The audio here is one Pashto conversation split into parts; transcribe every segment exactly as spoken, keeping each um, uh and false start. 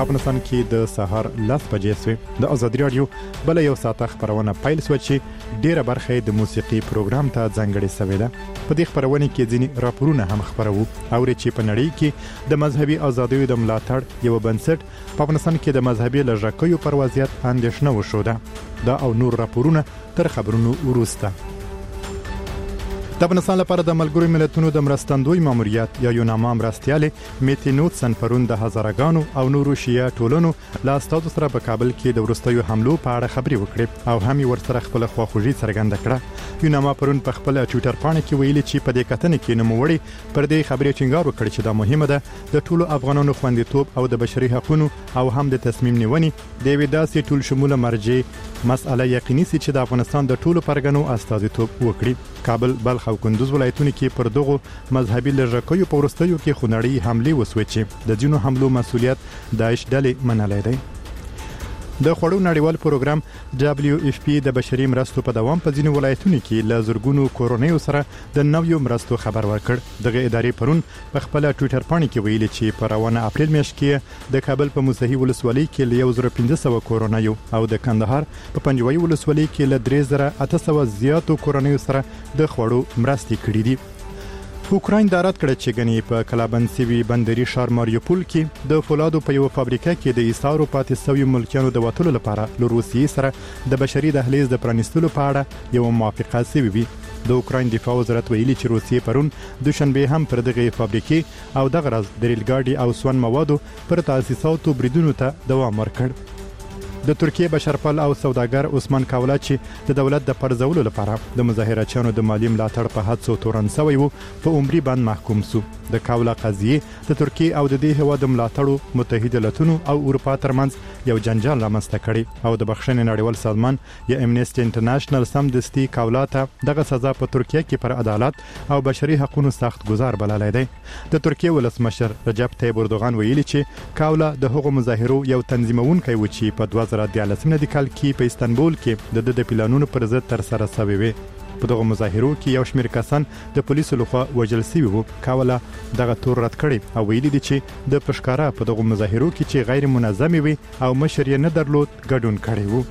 په افغانستان کې د سهار لس بجې سوې. د ازادي رادیو بل یو ساعت خبرونه پیل شو چې ډیره برخه د موسیقي پروګرام ته ځانګړې شوې ده. په دې خبرونه کې ځینې راپورونه هم خبرو او چې په نړۍ کې د مذهبي ازادیو د ملاتړ یو بنسټ په افغانستان کې د مذهبي لږکیو پر وضعیت اندېښنه وشوده. دا او نور راپورونه تر خبرونو وروسته. د افغانستان لپاره د ملګرو ملتونو د مرستندوی ماموریت یا یوناما مرستیالې میتی نوتسن پرون د هزارګانو او نورو شیعه ټولنو له استادو سره په کابل کې د ورستیو حملو په اړه خبري وکړې او هم ورسره خپل خواخوږي څرګنده کړه. یوناما پرون په خپل ټوئیټر باندې کې ویلي چې په دې کتنې کې نوموړي پر دې خبرې ټینګار وکړ چې دا مهمه ده د ټولو افغانانو خوندیتوب او د بشري حقوقو او هم د تصمیم نیونې د یوې داسې ټول شموله مرجع مسأله یقیني سي چې د افغانستان د ټولو پرګنو استازیتوب وکړي. کابل بلخ او کندوز ولایتونو کې پر دغه مذهبي لږکیو په ورستیو کې خونړی حمله وسوي چې د جنو حملو مسولیت داعش ډلې منلای دی. د خوړو نړیوال پروګرام دبليو اف پی د بشري مرستو په دوام په ځینو ولایتونو کې ل زرګونو کورونیو سره د نویو مرستو خبر ورکړ. دغه ادارې پرون په خپل ټوئیټر باندې کې ویلي چې په روانه اپریل میاشت کې د کابل په موسهي ولسوالۍ کې ل یو زره پنځه سوه کورونیو او د کندهار په پنجوي ولسوالۍ کې ل درې زره اته سوه زیاتو کورونیو سره د خوړو مرستې کړې دي. اوکراین د رات کړه چې غني په کلابند سیوی بندري ښار ماریوپول کې د فولادو په یو فابریکه کې د ایثارو پاتې سوي ملکیانو د وټولو لپاره له روسیې سره د بشري دهلیز د پرانیستلو په اړه یو موافقه سوي وي. د اوکراین دفاع وزارت ویلي چې روسیې پرون دوشنبه هم پر دغه فابریکې او دغه راز د ریل ګاډي او سون موادو پر تاسیساتو بریدونو ته دوام ورکړ. د ترکیه بشرپال او سوداګر عثمان کاولا چې د دولت د پرځولو لپاره د مظاهرچیانو د مالی ملاتړ په حادثو تورن شوی وو په عمري باندې محکوم شو. د کاولا قضیه د ترکیه او د دې هوا د ملاتړو متحده ایالاتونو او اروپا ترمنځ یو جنجال رامنځته کړي او د بخښنې نړیوال سازمان یا امنیسټي انټرنیشنل سمدستي کاولا ته دغه سزا په ترکیه کې پر عدالت او بشري حقوقو سخت گزار بللای دی. د ترکیه ولسمشر رجب طیب اردوغان ویلي چې کاولا د هغو مظاهرو یو تنظیمونکی و چې په دوه زره دیارلسم د کال کې په استانبول کې د د پلانونو پر ضد تر سره شوی وي. په دغه مظاهرو کې یو شمېر کسان د پولیسو لخوا وژل شوي وو. کاولا دغه تور رد کړی او ویلي دي چې د پښکارا په دغه مظاهرو کې چې غیر منظم وي او مشر یې نه درلود ګډون کړی وو.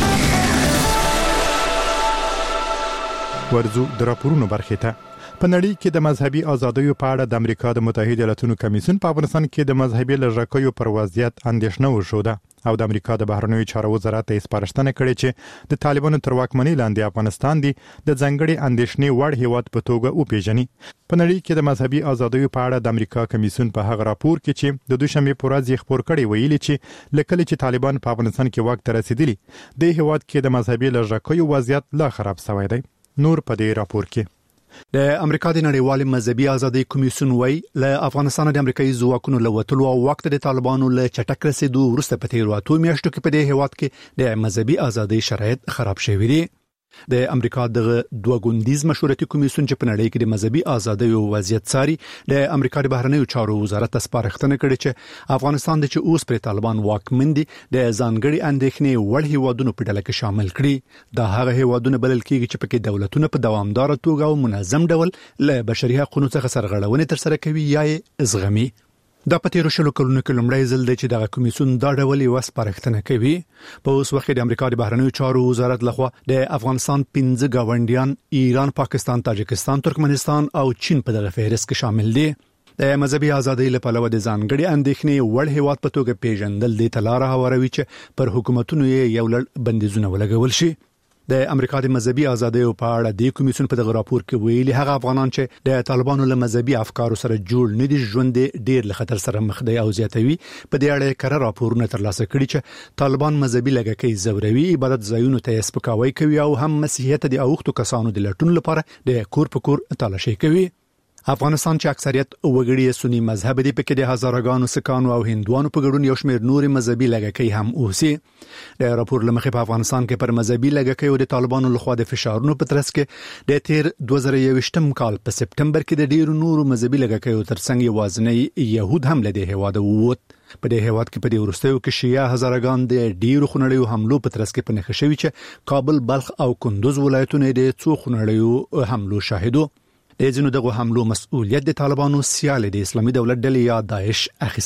ورزو د راپورونو برخې ته. په نړۍ کې د مذهبي ازادیو په اړه د امریکا د متحده ایالاتونو کمیسیون په افغانستان کې د مذهبي لږکیو پر وضعیت اندېښنه وښوده او د امریکا د بهرنیو چارو وزارت ته سپارښتنه کړې چې د طالبانو تر واکمنۍ لاندې افغانستان دی د ځانګړي اندېښنې وړ هیواد په توګه وپیژني. په نړۍ کې د مذهبي ازادیو په اړه د امریکا کمیسیون په هغه راپور کې چې د دوشنبه په ورځ یې خبر کړی ویلي چې لکه چې طالبان په افغانستان کې واک ته رسیدلی د هیواد کې د مذهبي لږکیو وضعیت لا خراب شوی دی. نور په دې راپور کې د امریکا د نړیوال مذهبي ازادي کمیسیون وای له افغانستان د امریکایي ځواکونو لوتلو او وخت د طالبانو له چټک رسیدو وروسته په تیر واتو میاشتو کې په دې هیواد کې د مذهبي ازادي شرایط خراب شوي دي. د امریکا د دوه ګوندیز مشورتي کمیسیون چې په نړۍ کې د مذهبي ازادۍ او وضعیت څاري د امریکا د بهرنیو چارو وزارت سپارښتنه کړې چې افغانستان د چې اوس پر طالبان واکمن دي د ځانګړي اندېښنې وړ هیوادونو په ډله کې شامل کړي. دا هغه هیوادونه بلل کېږي چې پکې دولتونه په دوامدار توګه او منظم ډول له بشري حقوقو څخه سرغړونې تر سره کوي یا یې زغمي. دا په تیرو شلو کلونو کې لومړی ځل دی چې دغه کمیسیون دا ډول یو سپارښتنه کوي. په اوس وخت د امریکا د بهرنیو چارو وزارت لخوا د افغانستان پنځه گاونډیان ایران، پاکستان، تاجکستان، ترکمنستان او چین په دغه فهرست کې شامل دي. د مذهبي ازادۍ لپاره د ځانګړي اندېښنې وړ هیواد په توګه پیژندل د تلاره هواروي چې پر حکومتونو یې یو لړ بندیزونه ولګول شي. د امریکا د مذهبي ازادۍ په اړه د کمیسیون په دغه راپور کې ویلي هغه افغانان چې د طالبانو له مذهبي افکارو سره جوړ نه دي ژوند ډیر له خطر سره مخ دی او زیاتوي. په دې اړه کړه راپورونه ترلاسه کړي چې طالبان مذهبي لږکي زوروي، عبادت ځایونو ته سپکاوی کوي او هم مسیحیت د اوښتو کسانو د لټون لپاره د کور په کور تلاشي کوي. افغانستان چې اکثریت وګړي سنی مذهب دي پکې د هزارګانو سکانو او هندوانو په ګډون یو شمېر نور مذهبي لږکي هم اوسي. د راپور لمخې په افغانستان کې پر مذهبي لږکي او د طالبانو لخوا د فشارونو په ترڅ کې د تیر دوه زره یوویشتم کال په سپټمبر کې د ډیرو نورو مذهبي لږکي ترڅنګ یوازنی يهود هم له دې هواده ووت. په دې هواد کې په دې ورستیو کې شیعه هزارګان د ډیرو خونړیو حملو په ترڅ کې پنځه شوي چې کابل، بلخ او کندوز ولایتونو د څو خونړیو حملو شاهدو. د ځینو دغه حملو مسؤلیت د طالبانو سیال د اسلامي دولت ډلې یا داعش اخیستی.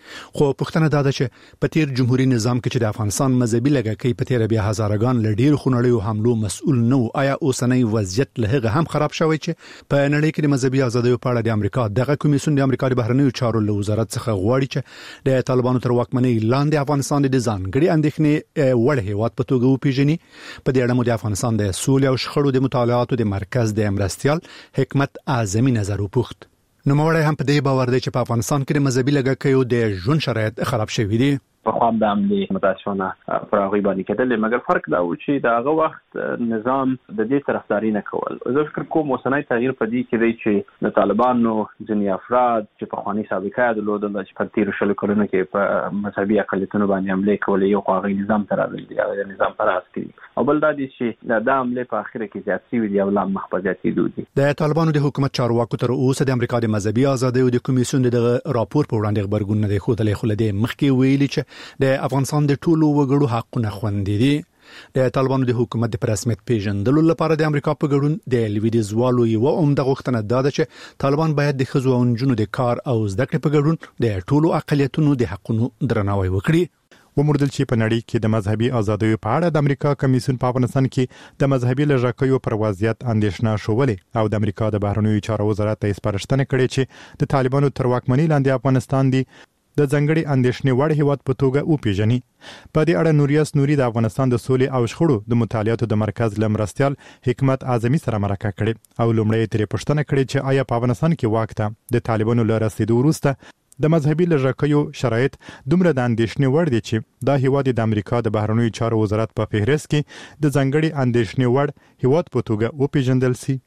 خو پښتنه دا ده چې په تیر جمهوریت نظام کې چې د افغانستان مذهبي لګکې په تیر بیا هزارګان لډیر خونړیو حملو مسؤل نو آیا اوسنۍ وضعیت له هغه هم خراب شوی چې په نړۍ کې د مذهبي ازادۍ په اړه د امریکا دغه کمیسیون د امریکا د بهرنیو چارو له وزارت څخه غواړي چې د طالبانو تر واکمنۍ لاندې افغانستان د ځانګړي اندېښنې وړ هیواد په توګه وپیژني. په دې اړه مو د افغانستان د سولې او شخړو د مطالعاتو د مرکز د مرستيال حکمت اعظمي نظر وپوښت. نو موږ هم په دې باور دی چې په افغانستان کې د مذهبي لګکیو د ژوند شرایط خراب شوي دي. په خام د عملي متاسفانه پر هغه باندې کېدل، مګر فرق دا و چې د هغه وخت نظام د دې طرفداري نه کول. زه فکر کوم اوسنۍ تغییر په دې کې دی چې د طالبانو ځینې افراد چې په خواني سابقه درلودل چې په تیر شلو کلونو کې په مذهبي اقلیتونو باندې حمله کولې، یو هغه نظام تر راغلی دی، هغه نظام پر اساس کې او بل دا دي چې د حمله په اخر کې زیات شوی دی او لا مخبزاتي دي. د طالبانو د حکومت چارواکو تر اوسه د امریکا د مذهبي ازادۍ او د کمیسیون د راپور په وړاندې خبرګون نه دی خوده خلدي مخکې ویلي چې د افغانستان د ټولو وګړو حقونه خوندي دي. د طالبانو د حکومت د رسمیت پیژندلو لپاره د امریکا په ګډون د لویدیزوالو یو عمده غوښتنه ده چې طالبان باید د ښځو او نجونو د کار او زده کړې په ګډون د ټولو اقلیتونو د حقونو درناوی وکړي. ومردل چې په نړۍ کې د مذهبي ازادۍ په اړه د امریکا کمیسیون په افغانستان کې د مذهبي لږکیو پر وضعیت اندېښنه شولې او د امریکا د بهرنیو چارو وزارت ته سپارښتنه کړې چې د طالبانو تر واکمنۍ لاندې افغانستان دی د ځنګړي اندېښنې وړ هیواد په توګه وپیژني. په دې اړه نوریاس نوري د افغانستان د سولې او شخړو د مطالعاتو د مرکز لمرستيال حکمت اعظمي سره مرکه کړې او لومړی ترې پوښتنه کړې چې آیا په افغانستان کې واک ته د طالبانو له رسیدو وروسته د مذهبي لږکیو شرایط دومره د اندېښنې وړ دي چې دا هیواد د امریکا د بهرنیو چارو وزارت په فهرست کې د ځنګړي اندېښنې وړ هیواد په توګه وپیژندل شي.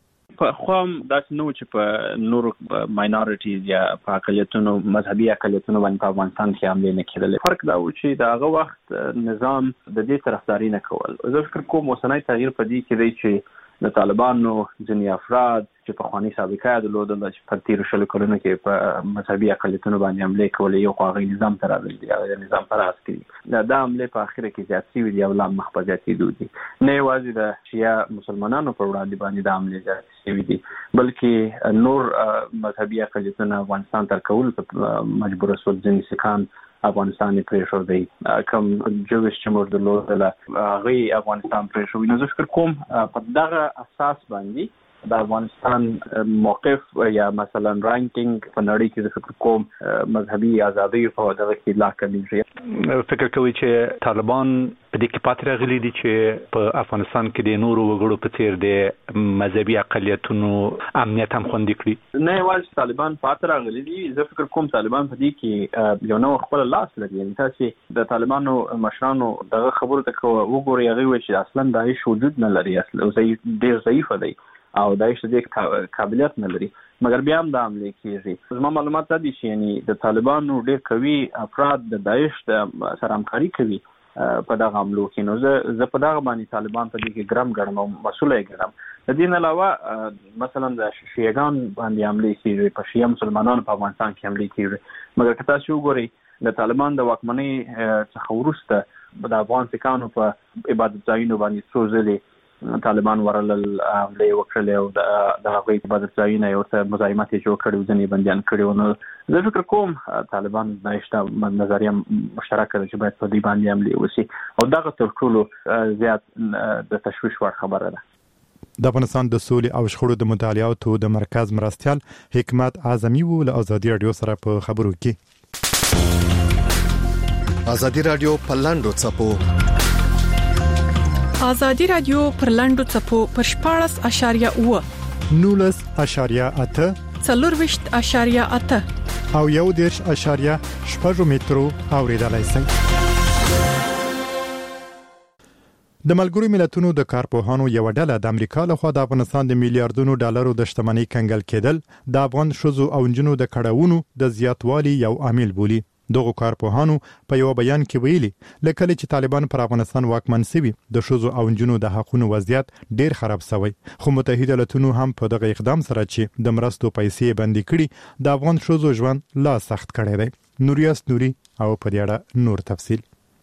په خوام داسې نو چې په نور ماینورټیز یا په اقلیتونو مذهبي اقلیتونو باندې په افغانستان کې حمله نه کېدل. فرق دا و چې د هغه وخت نظام د دې طرفداري نه کول. زه فکر کوم اوسنۍ تغییر په دې کې دی چې د طالبانو ځینې افراد چې په خواني سابقه درلودل چې په تیر شلو کلونو کې په مذهبي اقلیتونو باندې حمله کولې، یو هغه نظام تر راغلی دی، هغه نظام پر اساس کې د حمله په اخر کې زیات شوی دی او لا مخبزاتي دي. نه یوازې د شیعه مسلمانانو پر وړاندې باندې د حمله زیات شوی دی، بلکې نور مذهبي اقلیتونه افغانستان تر کول مجبور شول. ځینې سکان افغانستان پرېښود دی، کوم جوړش چې موږ درلودل هغه افغانستان پرېښود. نو زه فکر کوم په دغه اساس باندې د افغانستان موقف یا مثلا رانکینګ په نړۍ کې د فکر کوم مذهبي ازادي په دغه کې لا کمیږي. فکر کوي چې طالبان په دې کې پاتې راغلي دي چې په افغانستان کې د نورو وګړو په څیر د مذهبي اقلیتونو امنیت هم خوندي کړي؟ نه یوازې طالبان پاتې راغلي دي، زه فکر کوم طالبان په دې کې یو نو خپل لاس لري. یعنې تاسو د طالبانو مشرانو دغه خبرو ته وګورئ، هغه وایي چې اصلا داعش وجود نه لري، اصلا ډېر ضعیف دی او داعش دې قابلیت نه لري، مګر بیا هم د حمله کېږي. زما معلومات دا دي چې یعنی د طالبانو ډېر قوي افراد د داعش سره همکاري کوي په دغه حملو کې. نو زه زه په دغه باندې طالبان په دې کې ګرم ګڼم او مسؤل یې ګڼم. د دې نه علاوه مثلا د شیعهګان باندې حمله کېږي، په شیعه مسلمانانو په افغانستان کې حمله کېږي، مګر که تاسو وګورئ د طالبان د واکمنۍ څخه وروسته د افغان سکانو په عبادت ځایونو باندې څو ځلې طالبان ورلل حمله وکړلې او د هغوی عبادت ځایونه یې ورته مزاحمت یې جوړ کړی، ځینې بندیان کړي. نو زه فکر کوم طالبان داعش نظریه مشترکه ده چې باید په دې باندې حملې وشي او دغه تر ټولو زیات د تشویش وړ خبره ده. د افغانستان د سولې او شخړو د مطالعاتو د مرکز مرستيال حکمت اعظمي و له ازادي رادیو سره په خبرو کې. ازادي رادیو په لاندو چپو ازادي رادیو پر لاندو چپو پر شپاړس اشاریه اوه نولس اشاریه اته څلورويشت اشاریه اته او یو دیرش اشاریه شپږ مترو اوریدلای شئ. د ملګرو ملتونو د کارپوهانو یو ډله د امریکا له خوا د افغانستان د میلیارډونو ډالرو د شتمنۍ کنګل کېدل د افغان شوزو او جنونو د کډاوونو د زیاتوالي یو عامل بولي. دغه کارپوهانو په یو بیان کې ویلي لکه چې طالبان پر افغانستان واکمن شوي د شوزو او جنونو د حقوقو وضعیت ډیر خراب شوی، خو متحده ایالاتونو هم په دغه اقدام سره چې د مرستو پیسې بندي کړي د افغان شوزو ژوند لا سخت کړی دی. نوریاس نوري او په دې اړه نور تفصیل.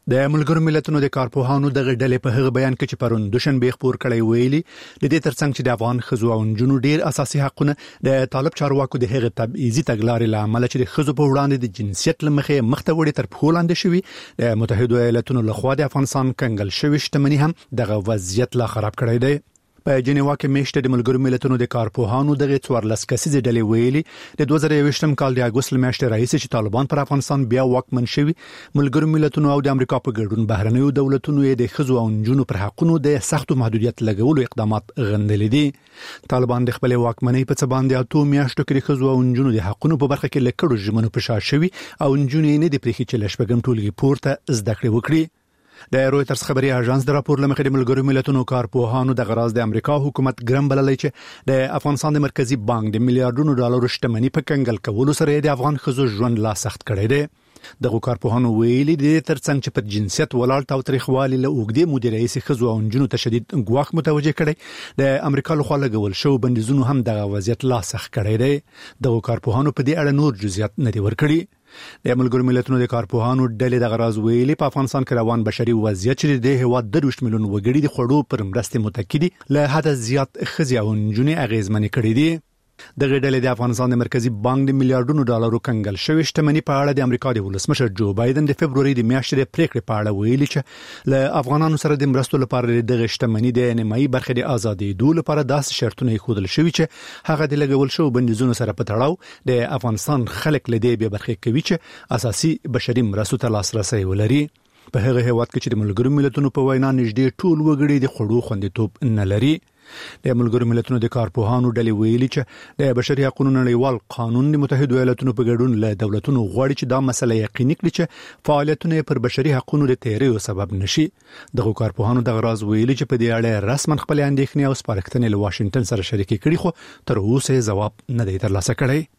د ملګرو ملتونو د کارپوهانو د غډلې په هغه بیان کې چې پرون دوشنبه خبر کړی ویلي د دې ترڅنګ چې د افغان خزو او نجونو ډیر اساسي حقونه د طالب چارواکو د هغه تبعیضي تګلارې لامل چې د خزو په وړاندې د جنسیت لمخې مخته وړي تر پښو لاندې شوی د متحده ایالاتونو لخوا د افغانستان کنګل شوی شتمنۍ هم دغه وضعیت لا خراب کړی دی. په جنیوا کې میشته د ملګرو ملتونو د کارپوهانو دغه څوارلس کسیزه ډلې ویلي د دوه زره یوویشتم کال د اگست میاشتې راهیسې چې طالبان پر افغانستان بیا واکمن شوي ملګرو ملتونو او د امریکا په ګډون بهرنیو دولتونو یې د خزو او نجونو پر حقونو د سختو محدودیت لګولو اقدامات غندلي دي. طالبان د خپل واکمنۍ په څه باندې اته میاشتو کې د خزو او نجونو د حقونو په برخه کې لکړو ژمنو په شا شوي او نجونې نه د پریخي چې لشبګم ټولګي پورته زده کړې وکړي. د رويټرز خبري اژانس د راپور لمخې د ملګرو ملتونو کارپوهانو د غراز د امریکا حکومت ګرم بللی چې د افغانستان د مرکزی بانک د میلیارډونو ډالرو شتمنۍ په کنګل کولو سره د افغان خزو ژوند لا سخت کړی دی. دغه کارپوهانو ویلي د ترڅنګ چې پر جنسیت ولاړ تاوتریخوالي له اوګدې مدیریت خزو او نجونو تشدید غواخ متوجه کړي د امریکا لخوا لګول شو بندیزونو هم دغه وضعیت لا سخت کړی دی. دغه کارپوهانو په دې اړه نور جزئیات نه دی ورکړي. د ملګرو ملتونو د کارپوهانو ډلې د غراز ویلي په افغانستان کې روان بشري وضعیت چې د هیواد د دوه میلیون وګړي د خړو پر مرستې متکي دي له حد زیات خزي او نجونې اغیزمنې کړې دي. د غډلې د افغانستان د مرکزی بانک د میلیارډونو ډالرو کنګل شوی شتمنۍ په اړه د امریکا د ولسمشر جو بایدن د فبرवरी د میاشتې د پریکړې په اړه ویلي چې له افغانانو سره د مرستو لپاره د شتمنۍ د نیمایي برخه د ازادي دول لپاره داسې شرطونه خودل شوی چې هغه د لګول شو بندیزونو سره په تړاو د افغانستان خلک له دې به برخه کوي چې اساسي بشري مرستو ته لاسرسي ولري. په هغه هیواد کې چې د ملګرو ملتونو په وینا نږدې ټول وګړي د خړو خوندیتوب نه لري. د ملګرو ملتونو د کارپوهانو ډلې ویلي چې د بشري حقوقو نړیوال قانون د متحده ایالاتونو په ګډون له دولتونو غواړي چې دا مسله یقیني کړي چې فعالیتونه پر بشري حقوقو د تیریو سبب نشي. دغه کارپوهانو د غراز ویلي چې په دې اړه رسمن خپل اندېښنې او سپارښتنې له واشنگټن سره شریکې کړي خو تر اوسه جواب نه دی ترلاسه کړی.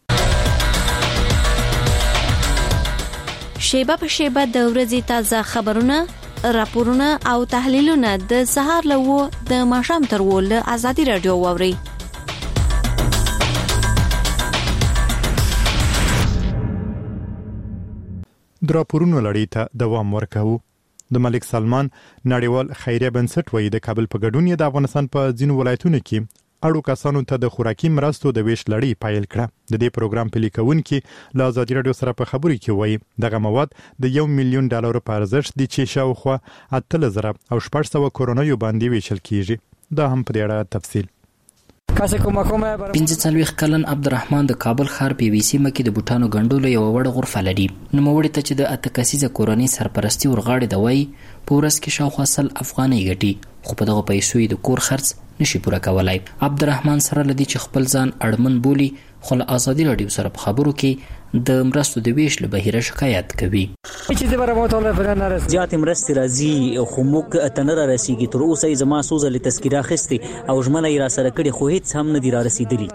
شیبه په شیبه د ورځې تازه خبرونه، راپورونه او تحلیلونه د سهار لوو د ماښام تر ول ازادي رادیو ووري. د راپورونو لړۍ ته دوام ورکوو. د ملک سلمان نړیوال خیریه بنسټ وایي د کابل په ګډون د افغانستان په ځینو ولایتونو کې اړو کسانو ته د خوراکي مرستو د ویش لړۍ پیل کړه. د دې پروګرام په لیکون کې له ازادي رادیو سره په خبرو کې وایي دغه مواد د یو میلیون ډالر په ارزښت دي چې شاوخوا اته زره او شپږ سوه کورونیو باندې ویشل کیږي. دا هم په دې اړه تفصیل. پنځه څلوېښت کلن عبدالرحمن د کابل ښار په یوې سیمه کې د بوټانو ګنډلو یوه وړه غرفه لري. نوموړي ته چې د اته کسیزه کورنۍ سرپرستي ورغاړي ده وایي په ورځ کې شاوخوا سل افغانۍ ګټي، خو په دغه پیسو یې د کور خرڅ نشي پوره کولای. عبدالرحمن سره لدی چې خپل ځان اړمن بولی خو له ازادي رادیو سره په خبرو کې د مرستو د ویش له بهیره شکایت کوي. چې د برابر ټول نه رسي زیات مرستې راځي خو موږ اتنره رسیږي. تر اوسه زما سوزه له تذکره خستي او ژمنه یې را سره کړي خو هیڅ هم نه دی را رسیدلی.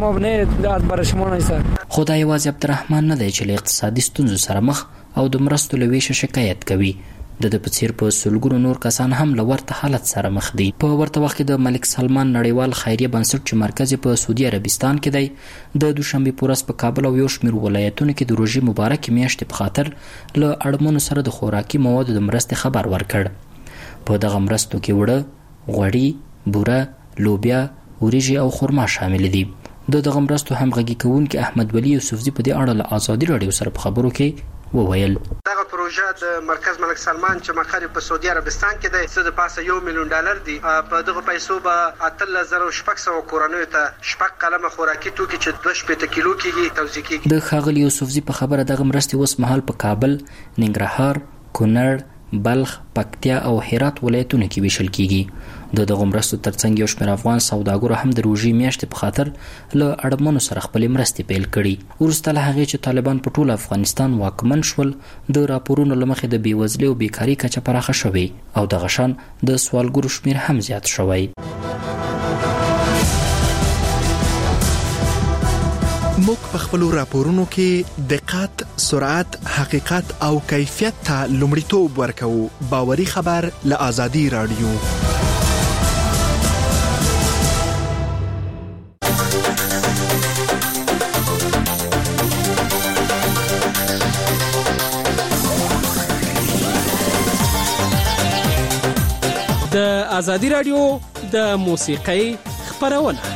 خدای یوازې عبدالرحمن نه دی چې له اقتصادي ستونزو سره مخ او د مرستو له ویش شکایت کوي. د د پڅیر په سلګونو نور کسان هم له ورته حالت سره مخ دي. په ورته وخت کې د ملک سلمان نړیوال خیریه بنسټ چې مرکز په سعودي عربستان کې دی د دوشنبه پورس په کابل او یو شمېر ولایتونو کې د روژې مبارک میاشتې په خاطر له اړمنو سره د خوراکي موادو د مرستې خبر ورکړ. په دغه مرستو کې وړه، غوړي، بوره، لوبیا، وریجې او خرما شامل دي. د دغه مرستو همغږي کوونکي احمد ولی یوسفزي په دې اړه له ازادي رادیو سره په خبرو کې وویل دغه پروژه د مرکز ملک سلمان چې مقر په سعودي عربستان کې دی څه د پاسه یو میلیون ډالر دی. په دغه پیسو به اته زره شپږ سوه کورنیو ته شپږ قلمه خوراکي توکي چې دوه شپېته کیلو کېږي توزیع کېږي. د ښاغلي یوسفزي په خبره دغه مرستې اوس مهال په کابل، ننګرهار، کونړ، بلخ، پکتیا او هرات ولایتونو کې ویشل کیږي. د دغه مرستو ترڅنګ یو شمېر افغان سوداګرو هم د روژې میاشتې په خاطر له اړمنو سره خپلې مرستې پیل کړي. وروسته له هغې چې طالبان په ټول افغانستان واکمن شول د راپورونو له مخې د بېوزلۍ او بیکاري کچه پراخه شوې او دغه شان د سوالګرو شمېر هم زیات شوی. موږ په خپل راپورونو کې دقت، سرعت، حقیقت او کیفیت ته لومړیتوب ورکوو. باوري خبر له ازادي رادیو. ازادي راډیو د موسیقۍ خبرونه.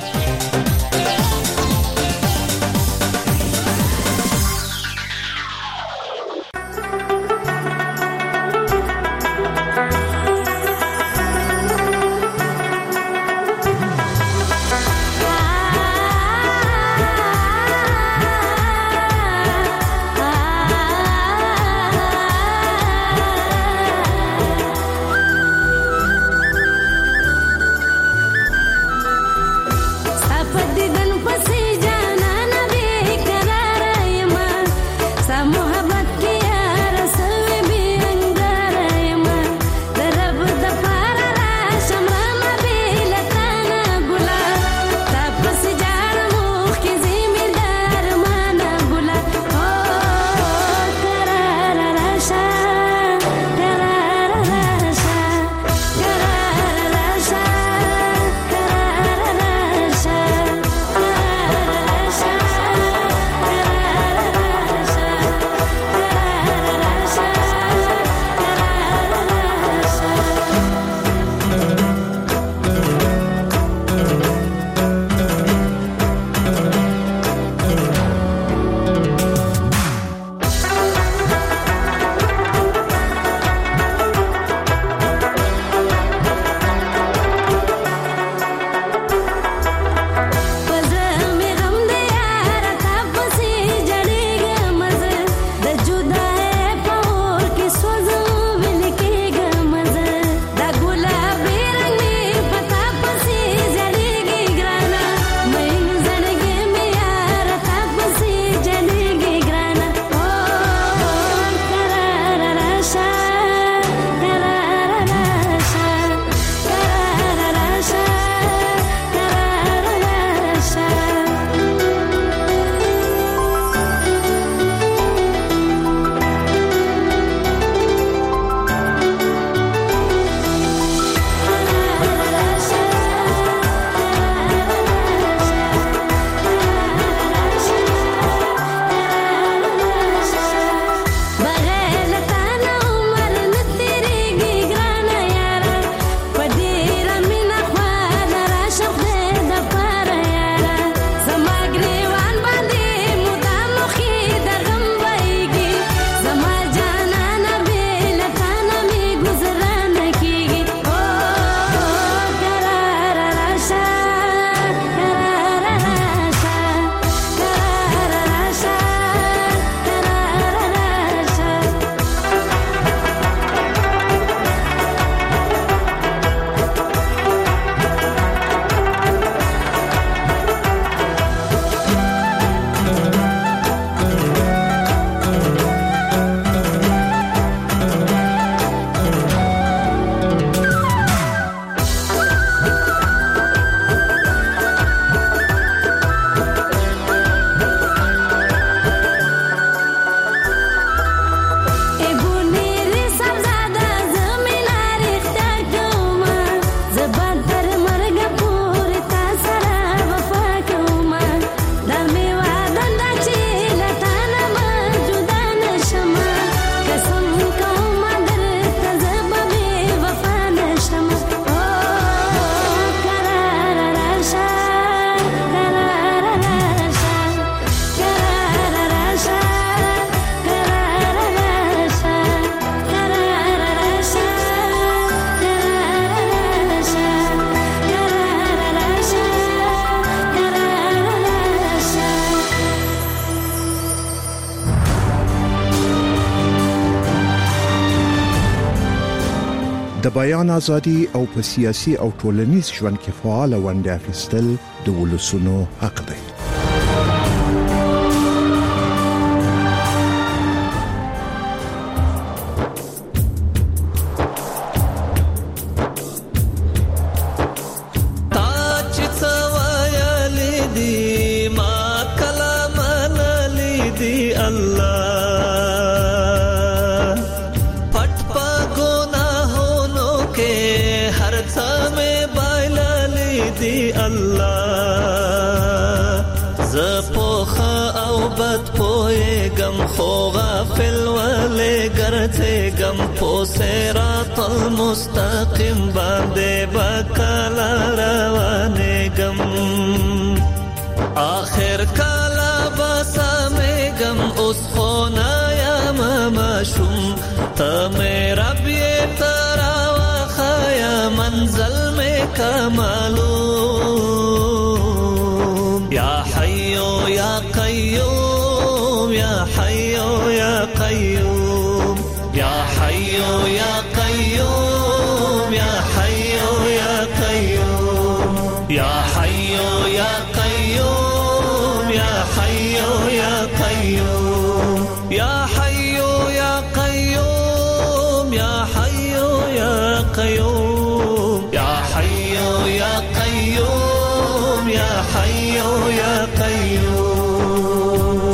د بیان ازادي او په سیاسي او ټولنیز ژوند کې فعال ونډه اخیستل د ولسونو حق دی. صراط المستقيم باندې بکلا روانګم آخر کلا بسامګم اوس خو نه یم مشوم ته مې رب یې ترا وخیا منزل مې کمالوم یا حیو یا قیوم یا حیو یا قیوم یا حیو یا قیوم یا حیو یا قیوم یا حیو یا قیوم یا حیو یا قیوم یا حیو یا قیوم یا حیو یا قیوم یا حیو یا قیوم یا حیو یا قیوم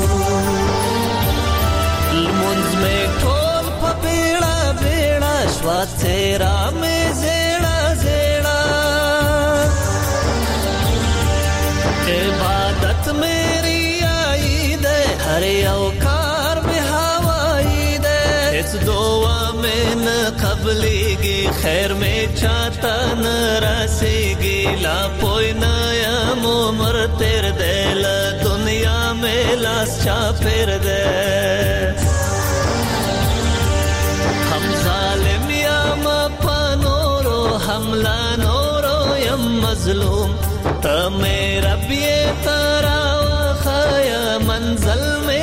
المنز میں ټول په بیړه بیړه شوا تیرا میں زیړه زیړه عبادت میری آئی دے ہر یو کار میں ہوائی دے اس دعا میں نہ قبلی گی خیر میں چاہتا نہ رسی گی لا پوئی نیم عمر تیر دے لا دنیا میں لاس چا پھر دے ہم ظالم یا مپا نورو حملہ نورو یم مظلوم تا میرا بیے ترا وخایا منزل میں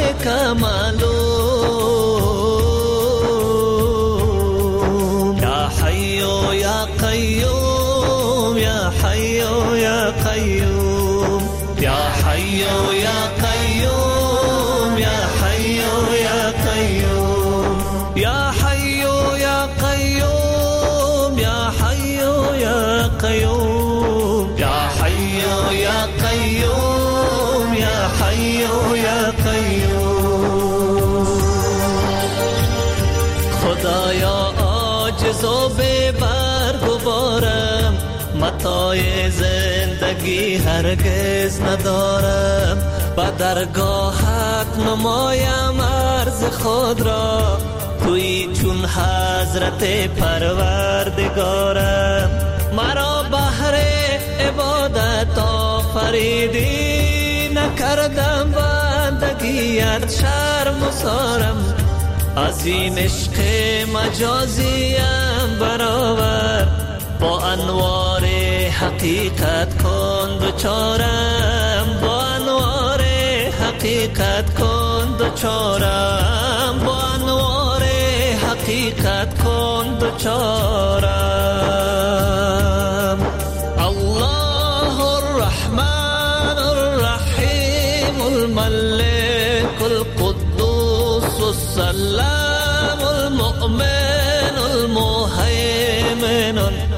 کمالوم یا حیو یا قیوم یا حیو یا قیوم یا حیو یا قیوم یا حیو یا قیوم یا حیو یا قیوم یا حیو یا قیوم یا حیو یا قیوم یا حیو یا قیوم خدایا عاجز و بے بار گبارم متاع زندگی هرگز ندارم با درگاهت نمایم عرض خود را توی چون حضرت پروردگارم مرا بهر عبادت آفریدی نکردم بندگیت شرم و سارم از این عشق مجازیم برابر با انوار حقیقت کن دوچارم با انوار حقیقت کن دوچارم با انوار حقیقت کن دوچارم الله الرحمن الرحیم الملك القدوس السلام المؤمن المهيمن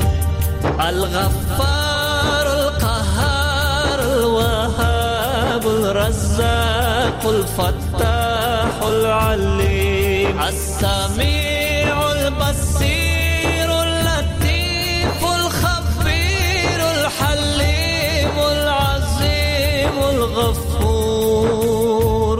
الغفار القهار الوهاب الرزاق الفتاح العليم السميع البصير اللطيف الخبير الحليم العظيم الغفور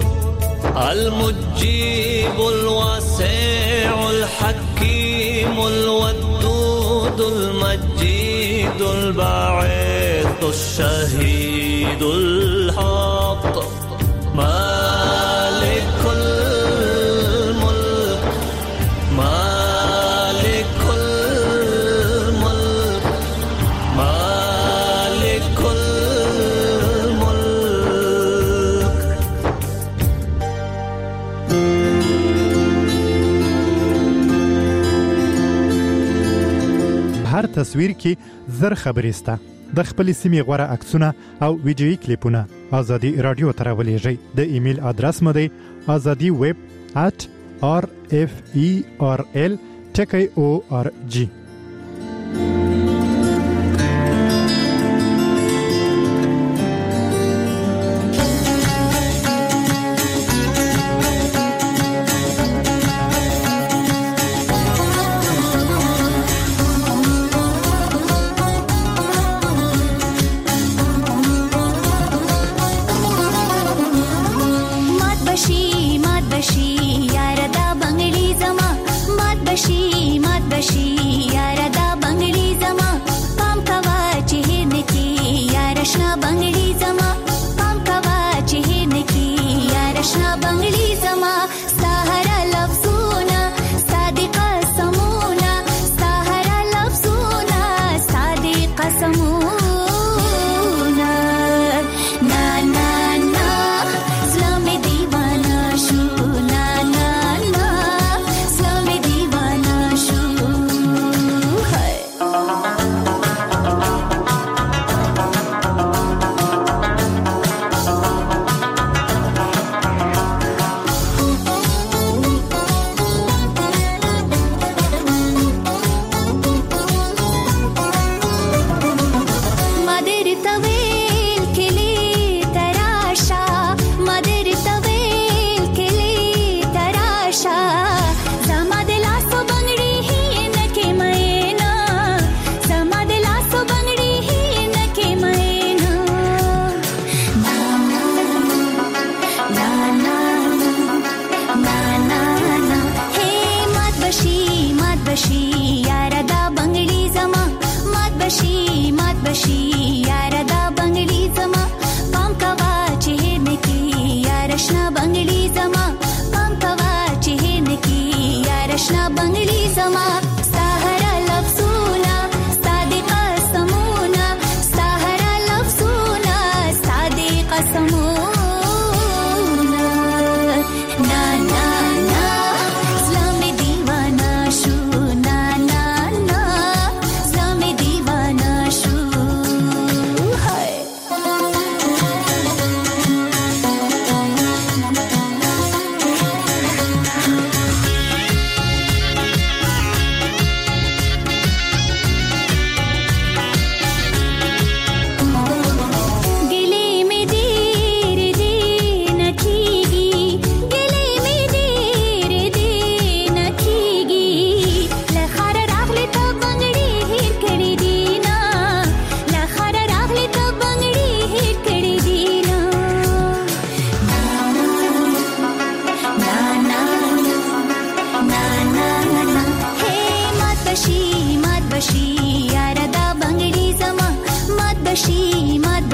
المجيب الواسع الحكيم الودود المجيد الباعث الشهيد الحق مالك الملك مالك الملك مالك الملك هر تصویر کې زر خبرې سته د خپل سیمې غوړه عکسونه او ویډیوي کلیپونه ازادي رادیو ته راولېږئ د ایمیل ادرس مو دی azadi web at r f e r l ټکی او ار جی. بشي مات بشي یاره دا بنگلی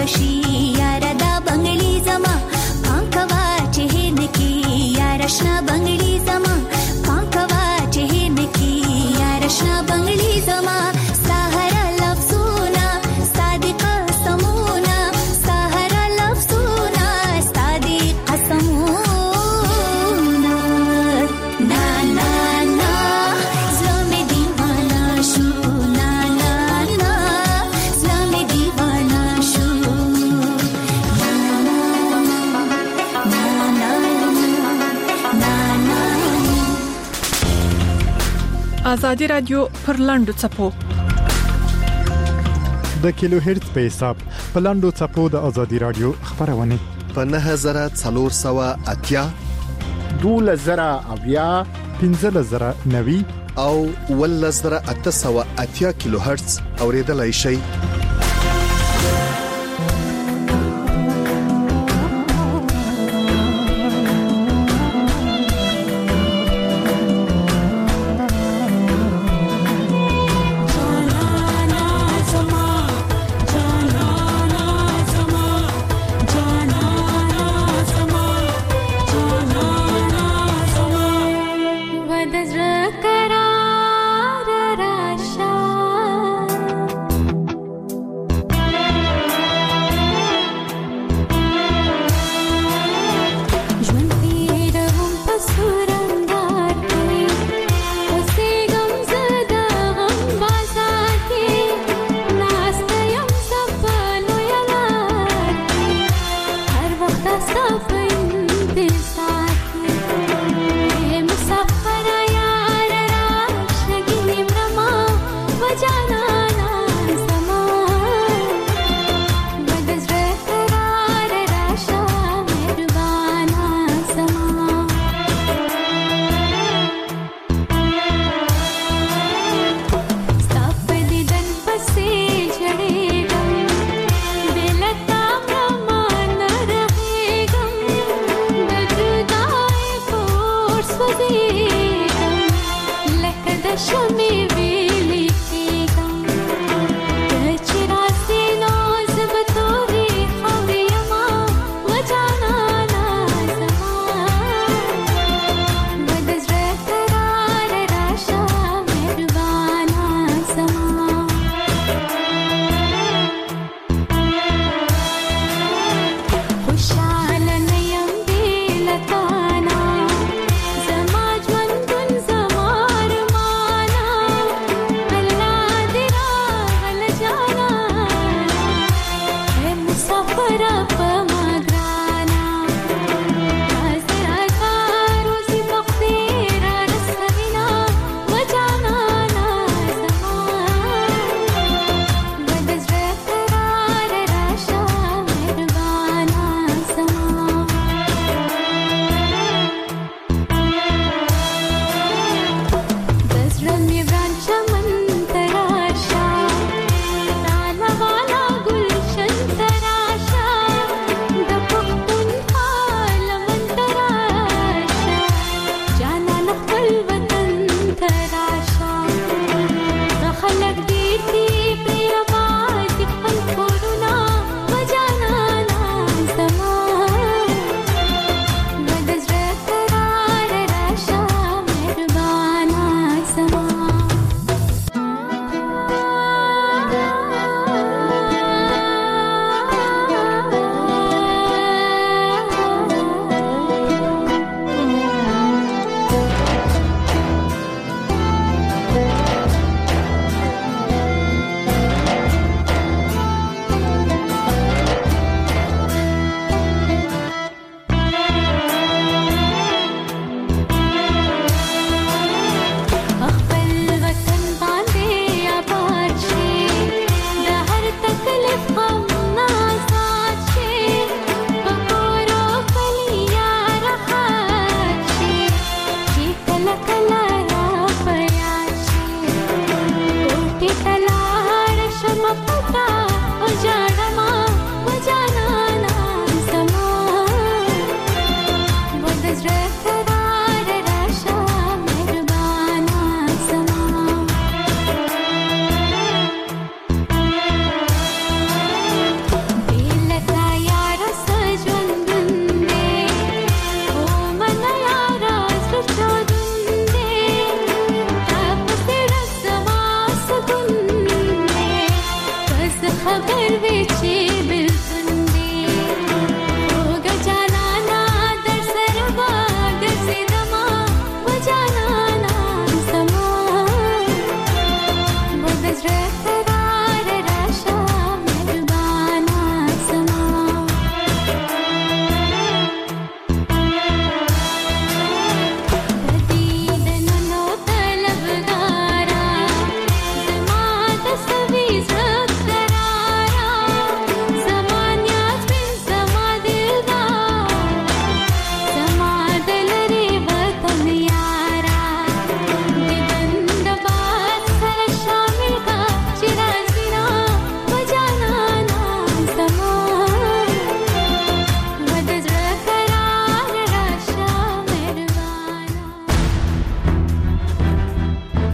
بشي یار دا بنگلی زما پانکوا چهن کی یار شنا بنگلی زما پانکوا چهن کی یار شنا بنگلی زما سحر لفظونا صادق قسمونا سحر لفظونا صادق قسمونا نا نا نا زلم دیوانا شو نا نا نا زلم دیوانا شو نا نا نا نا نا نا آزادي رادیو پر لاندو چپو د کیلو هرتز په حساب په لاندو چپو د آزادي رادیو خبرونه په نه هزار څلور سوه اتیا دوله زره اویا پنځه زره نوي او ول زره اته سوه اتیا کیلو هرتز اوریدلای شي. Shah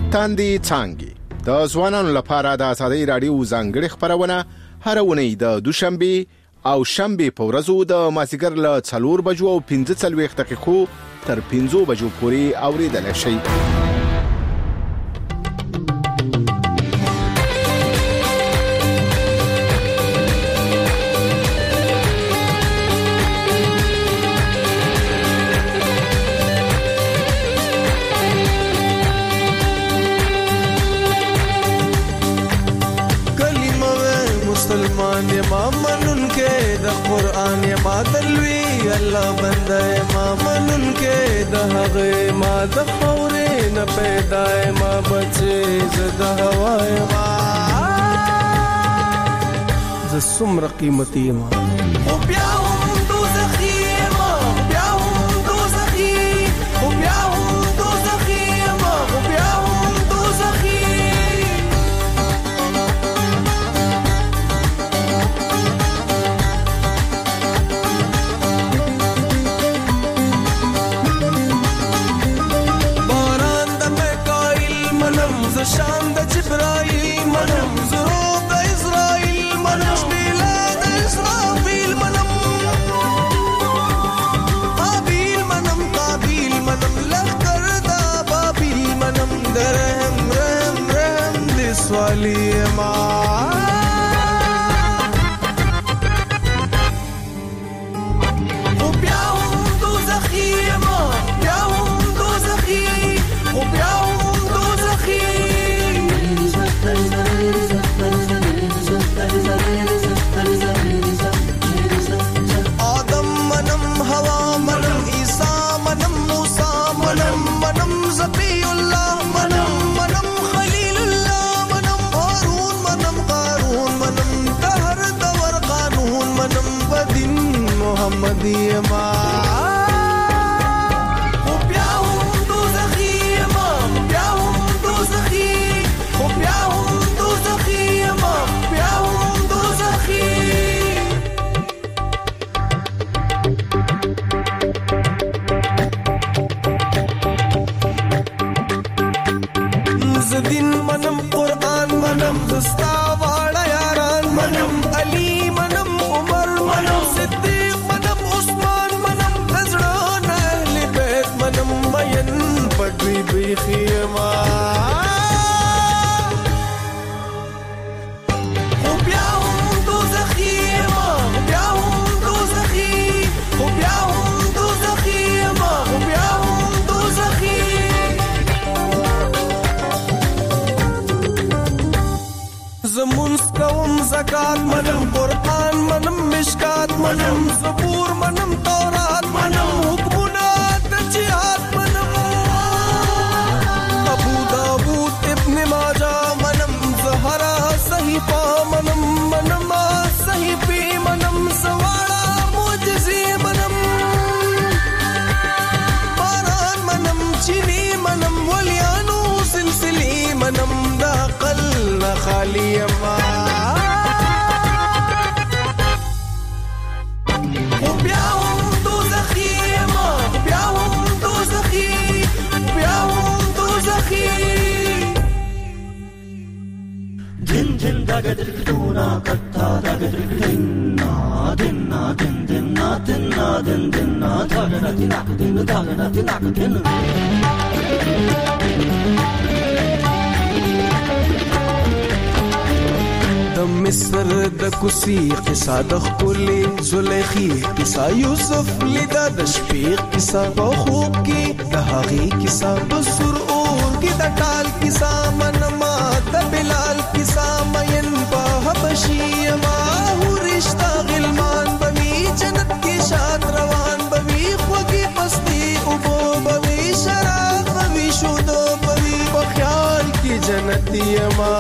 تاندې څانګې د ځوانانو لپاره د ازادي رادیو ځانګړي خبرونه هر ونې د دوشنبه او شنبه په ورځو د مازیګر له څلور بجو او پنځه څلوېښت دقیقو تر پنځو بجو پورې اوریدل شي. مسلمان یما منن کې د قران یما دلوي الله بنده یما منن کې د هغه ما د خورې نه پیدا یما بچي زده هوا یما ز سمر قیمتي یما او بیا هم دوزخي یما بیا هم دوزخي او بیا هم دوزخي یما او بیا هم دوزخي شان د جبرائیل منم زروب د اسرائیل منم شمیله د اسرافیل منم قابیل منم قابیل منم لخکر دا بابیل منم درهم رهم رهم د سوالی ما او بیا هم دوزخی ما بیا هم دوزخی او بیا هم دوزخی آدم منم ہوا منم عیسیٰ منم موسیٰ منم منم ذبی اللہ منم منم خلیل اللہ منم ہارون منم قارون منم دہر دور قانون منم بدن محمدی ما دین منم قرآن منم دستا واړه یاران منم علی منم عمر منم صدیق منم عثمان منم نظران اهل بیت منم مین پګوی بیخی ما او بیا هم دوزخی ما بیا هم دوزخی او بیا هم دوزخی ما او بیا هم دوزخی زمونس کوم زکات منم قرآن منم مشکات منم زبور منم تورات منم حکمونات جهاد منم ابو داود ابن ماجہ منم زہرا صحیفہ منم منم صحیفی منم سواڑا معجزی منم باران منم چینی منم ولیانو سلسلی منم دا قل خالی ما او بیا هم دوزخی ما بیا هم دوزخی بیا هم دوزخی دن دن داګ درکټونا کتا داګ درکټینا دن نا دن دن نا دن نا دن دن نا داګ نتی لاک دن داګ نتی لاک دن د مصر د کوسی قصه د خولي زلیخی قصه یوسف لیدا د شپې قصه په خوب کې د هغې قصه په سر اور کې د ټال قصه منما د بلال قصه مین په حبشي ما هو رشتہ غلمان بوي جنت کې شاد روان بوي خوږی پستی او بوي شراب بوي شودو بوي په خیال کې جنتی ما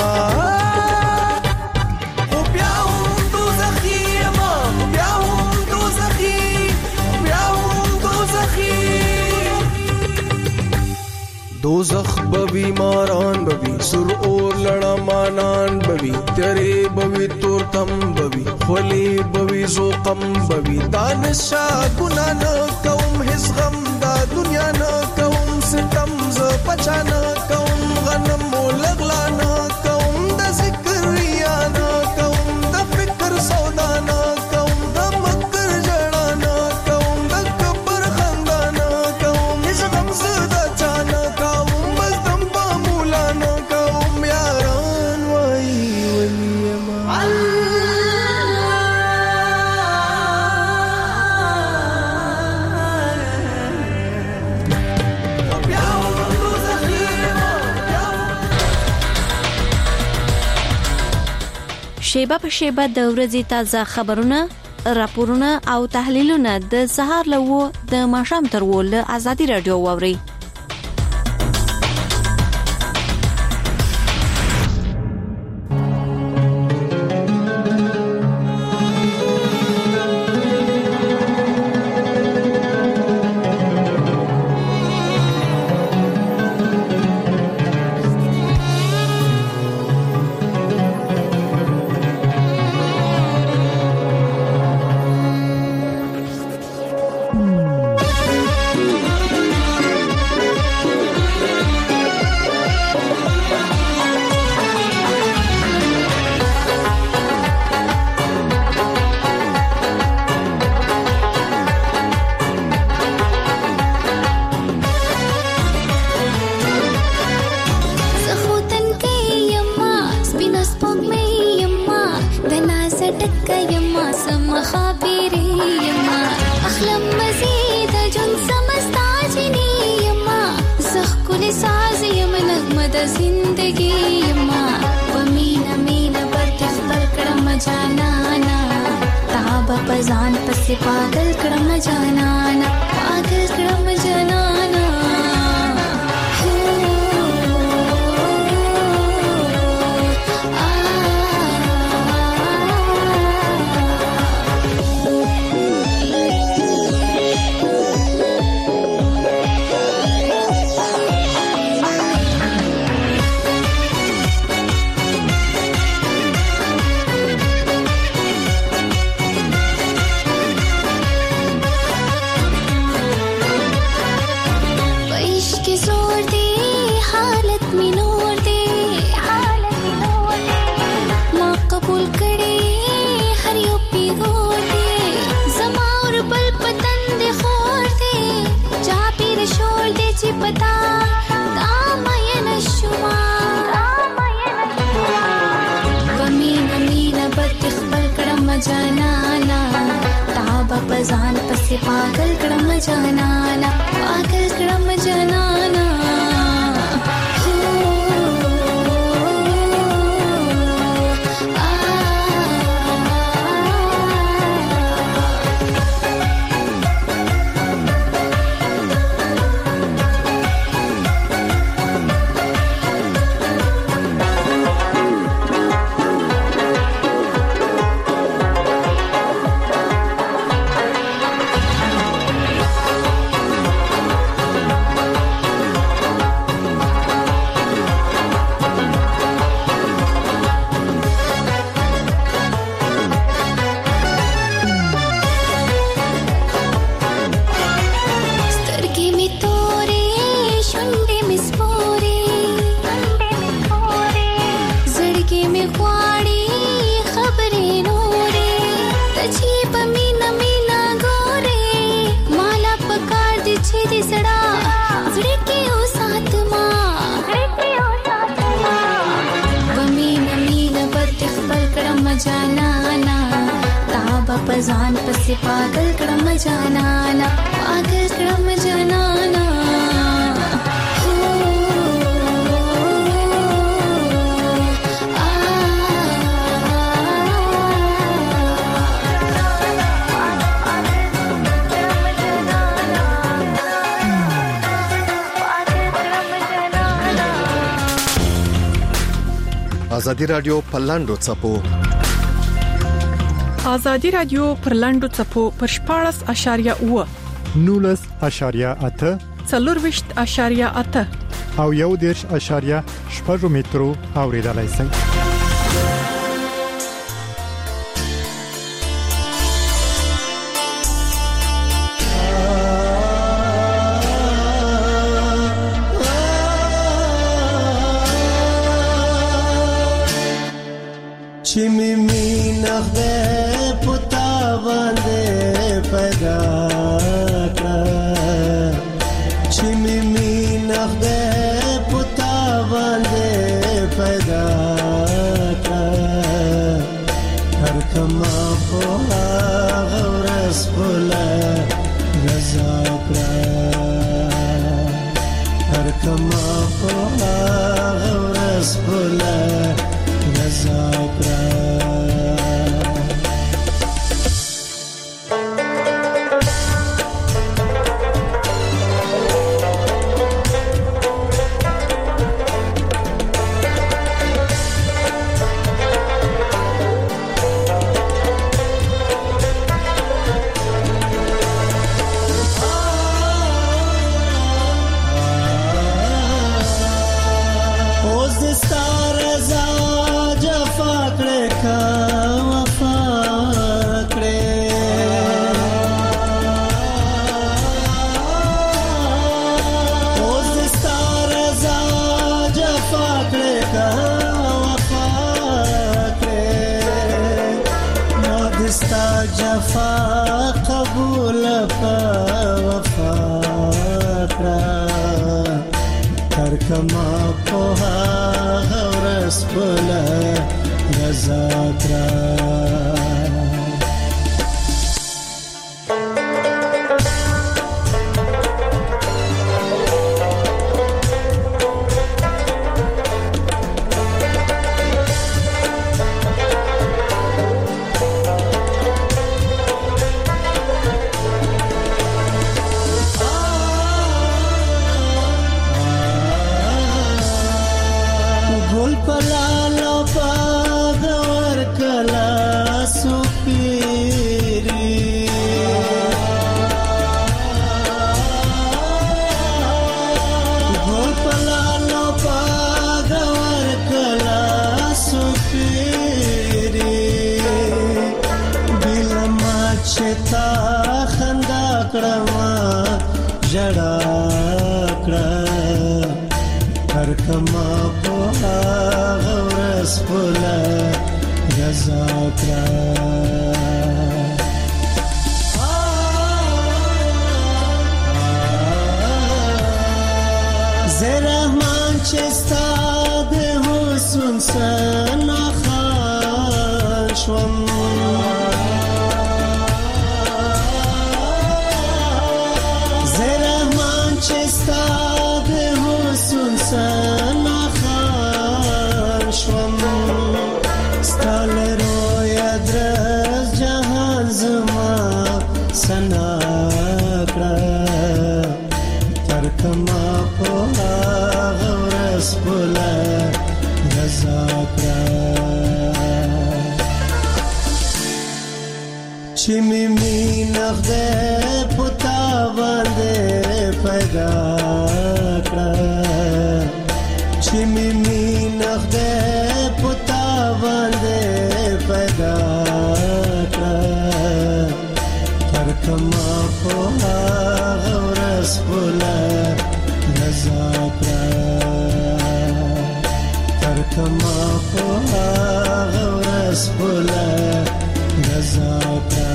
دوزخ بوی ماران بوی سر اور لڑا مانان بوی تیرے بوی تورتم بوی خلی بوی زوقم بوی دانشا گناہ نہ کوم حس غم دا دنیا نہ کوم ستم ز پچانا کوم غنم مولغلا نه کوم د ذکر یا نه کوم د فکر سودا نه کوم د مکر جړا نه کوم د کبر خندا نه کوم هیڅ غم زدا چانا کوم بس دم په مولا نه کوم یاران وای ولیم شیبه په شیبه د ورځې تازه خبرونه، راپورونه او تحلیلونه د سهار له و د ماښام تر و له ازادي رادیو واوري. पजान पसे पागल क्रम जानाना पागल क्रम जानाना जानाना ताबा पजान पसे पागल क्रम जानाना पागल क्रम जानाना पजान पसे पागल क्रम जानाना पागल क्रम जानाना ازادي رادیو پلاندو چپو ازادي رادیو پر لاندو چپو پر شپاړس اشاریه و نولس اشاریه اته څلورويشت اشاریه اته او یو دیرش اشاریه شپږ مترو اوریدلای شئ. صفا قبول په وفا کړه ترکما په هغه ورځ بله رضا کړه کما په هغه ورځ بله رضا کړه زه رحمان چې ستا د حسن څخه خان شوم زه رحمان چې ستا د حسن سنا خان شوم ستال رویا درز جهان زما سنا کړه ترکما په هغه ورځ بله رضا کړه چې مې مینه خدای په تا باندې پیدا کړه چې مې مینه خدای په تا باندې پیدا کړه ترکما په هغه ورځ بله رضا کړه ترکما په هغه ورځ بله رضا کړه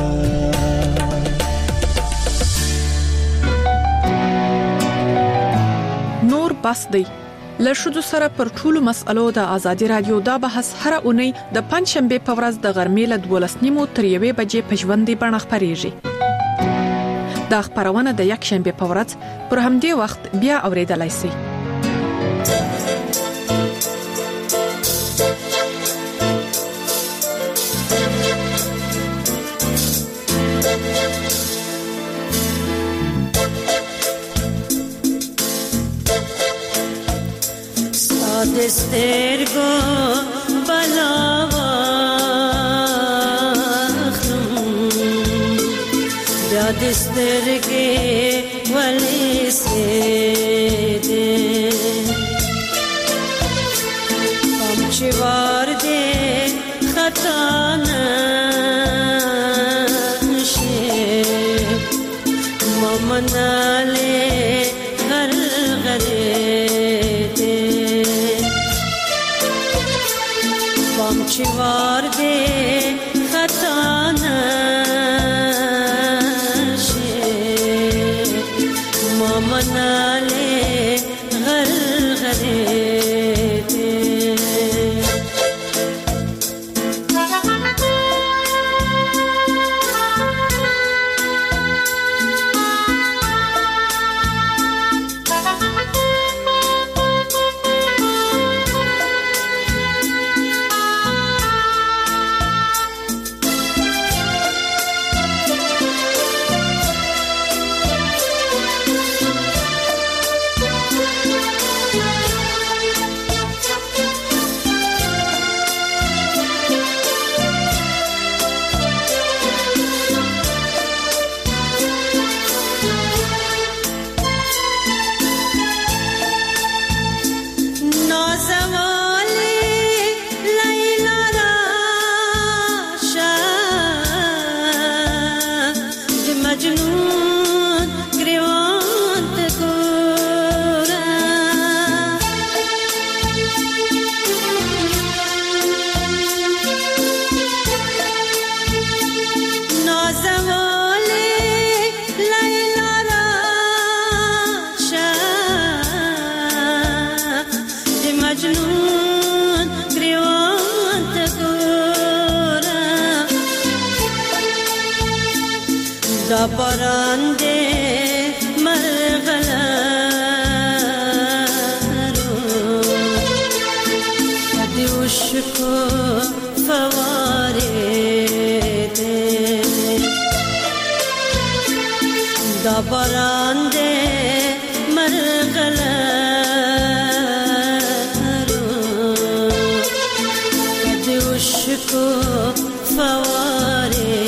نور بس دی له شذو سره پر ټولو مسالو د ازادي رادیو دا بحث هر اونۍ د پنځشنبه په ورځ د غرمې له دولس نیمو تر یوې بجې په ژوندۍ بڼه خپرېږي. دا خبرونه د یک شنبه په ورځ پر همدې وخت بیا اوریدلای شئ. دسترگو بلاوختم دا دسترگی ولی سیده پامچوار ده خطا نشه مامناله غرغره چوار دے خطا نشے مامنالے غرغرے دے دا باران دې مرغلرو د عشقو فوارې دې دا باران دې مرغلرو د عشقو فوارې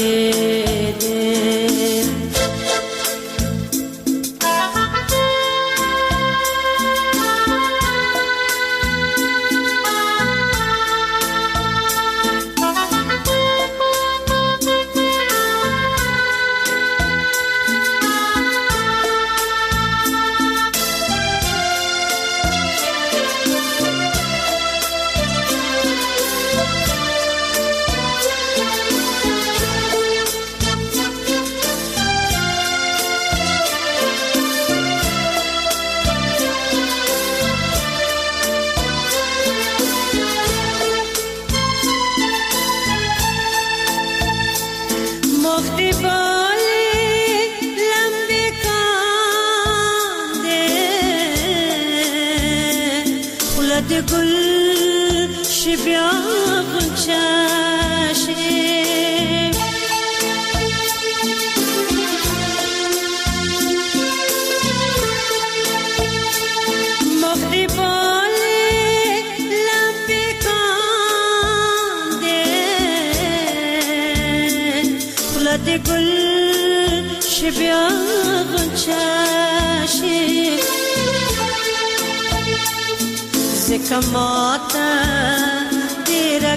Kamata tera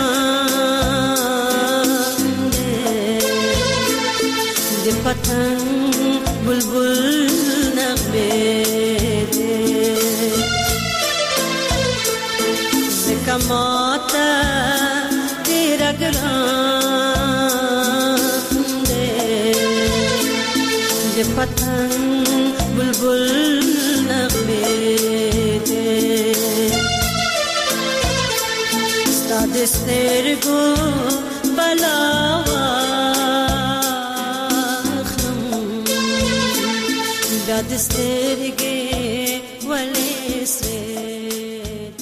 grande de patang bulbul nagme de kamata tera grande de patang bulbul nagme دسترګو بلاوا خم دا دسترګې ولې سره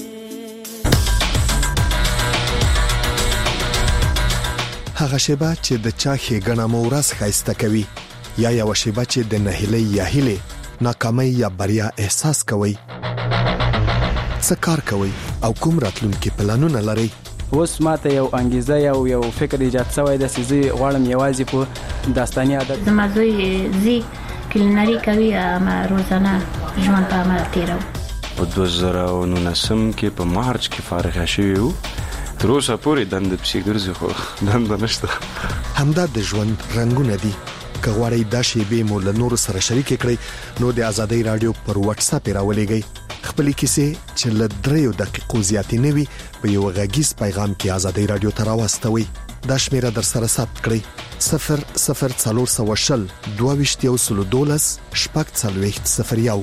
هغه شیبه چې د چا ښېګڼه مو ورځ ښایسته کوي یا یو شیبه چې د نهیلۍ یا هیلې ناکامۍ یا بریا احساس کوي څه کار کوي او کوم راتلونکي پلانونه لري اوس ماته یو انګیزه یو یو فکر ایجاد شوی د سيزي غواړم یوازې په داستاني عادت زما زوی زی کلینری کوي ما روزانه ژوند په عمل تیرو په دوه زره او نولسم کې په مارچ کې فارغ شوی وو تر اوسه پورې دند پسې ګرځي خو دند نشته همدا د ژوند رنگونه دي که غواړئ دا شیبې مو له نورو سره شریک کړئ نو د ازادۍ رادیو پر واتس اپ راولېږئ خپلې کیسې چې له دریو دقیقو زیاتې نه وي په یو غږیز پیغام کې ازادۍ رادیو ته راواستوئ دا شمیره در سره ثبت کړئ صفر صفر څلور سوه شل دوه ویشت یو سلو دولس شپږ څلوېښت صفر یو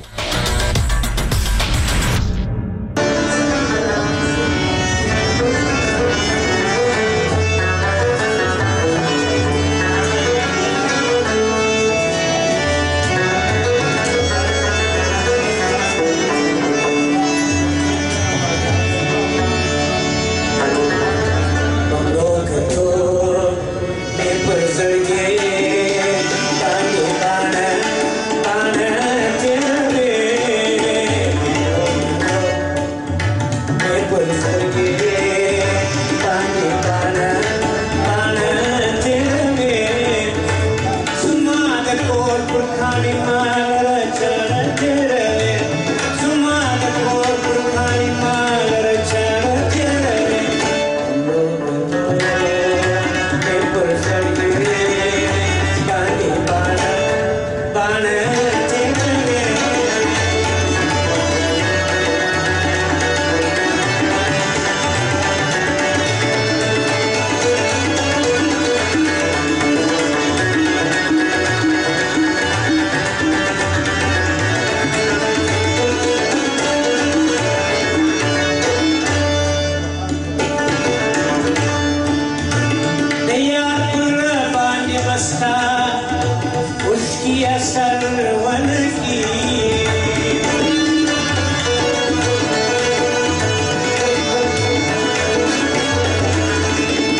اثر ونکي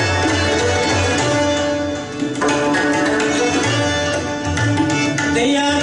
they are